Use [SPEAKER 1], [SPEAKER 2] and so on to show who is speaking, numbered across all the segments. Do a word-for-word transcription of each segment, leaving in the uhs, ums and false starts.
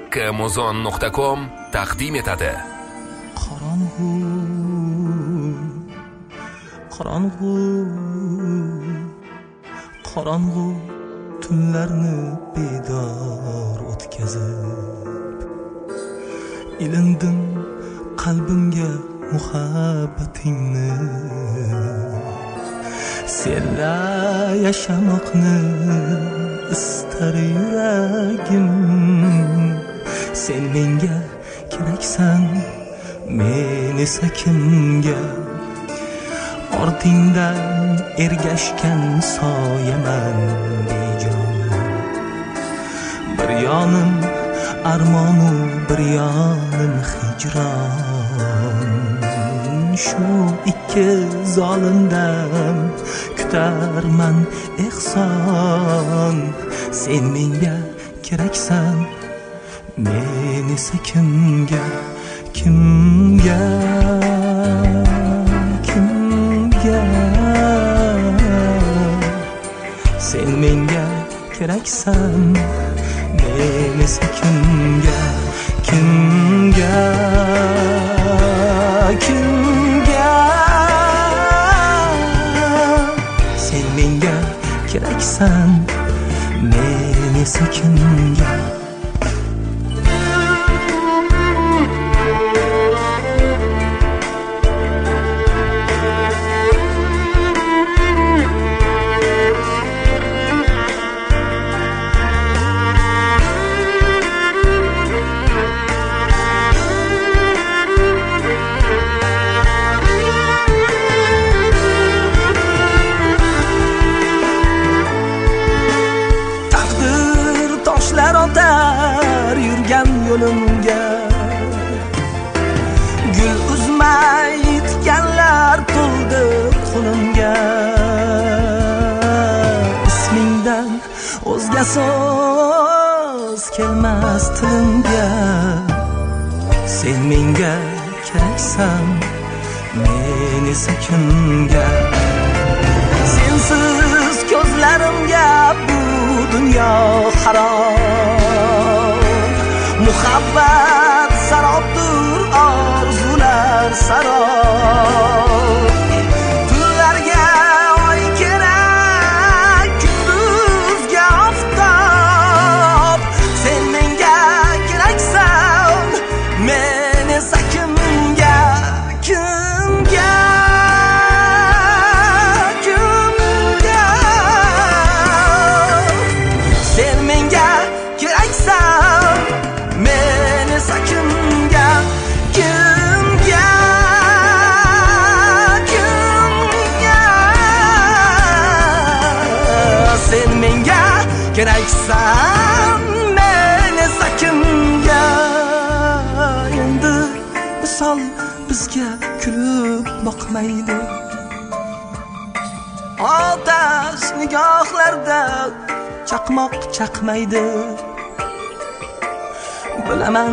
[SPEAKER 1] makkaaamazon nuqta com taqdim etadi.
[SPEAKER 2] Qorong'u, qorong'u, qorong'u tunlarni bedor o'tkazib, ilindim qalbimga muhabbatingni, senla yashamoqni istar yuragim. Sen menga keraksan, men esa kimga? Ortingdan ergashgan soyaman bejonim. Bir yonim armonu, bir yonim hijron. Shu ikki zolimdan kutarman ehson. Sen menga keraksan, men esa kimga? Kimga? Kimga? Sen menga keraksan, men esa kimga? Kimga? Kimga? Sen menga keraksan, men esa kimga? Yo'limga gul uzmay yitganlar to'ldi qo'limga. Ismingdan o'zga so'z kelmas tilimga. Sen menga keraksan, men esa kimga? Sensiz ko'zlarimga bu dunyo harom. Muhabbat sarobdir, orzular sarob. Tunlarga oy kerak, kunduzga oftob. Sen menga keraksan, men esa kimga? Kimga? Kimga? Sen menga keraksan, men esa kimga? Kimga? Kimga? Sen menga keraksan, men esa kimga? Endi misol bizga kulib boqmaydi. Otash nigohlarda chaqmoq chaqmaydi. Bilaman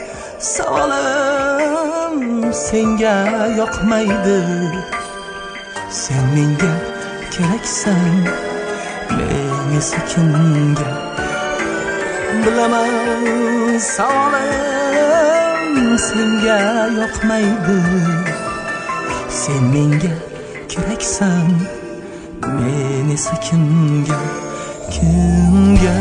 [SPEAKER 2] savolim senga yoqmaydi. Sen menga keraksan, men esa kimga? Bilaman savolim senga yoqmaydi. Sen menga keraksan, men esa kimga? Kimga?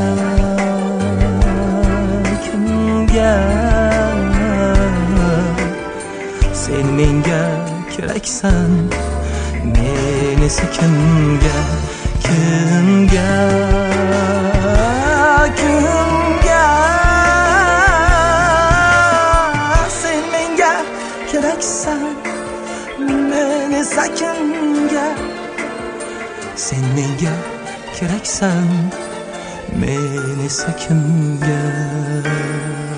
[SPEAKER 2] Sen menga keraksan, men esa kimga? Kimga? Kimga? Sen menga keraksan, men esa kimga? Sen menga keraksan, men esa kimga?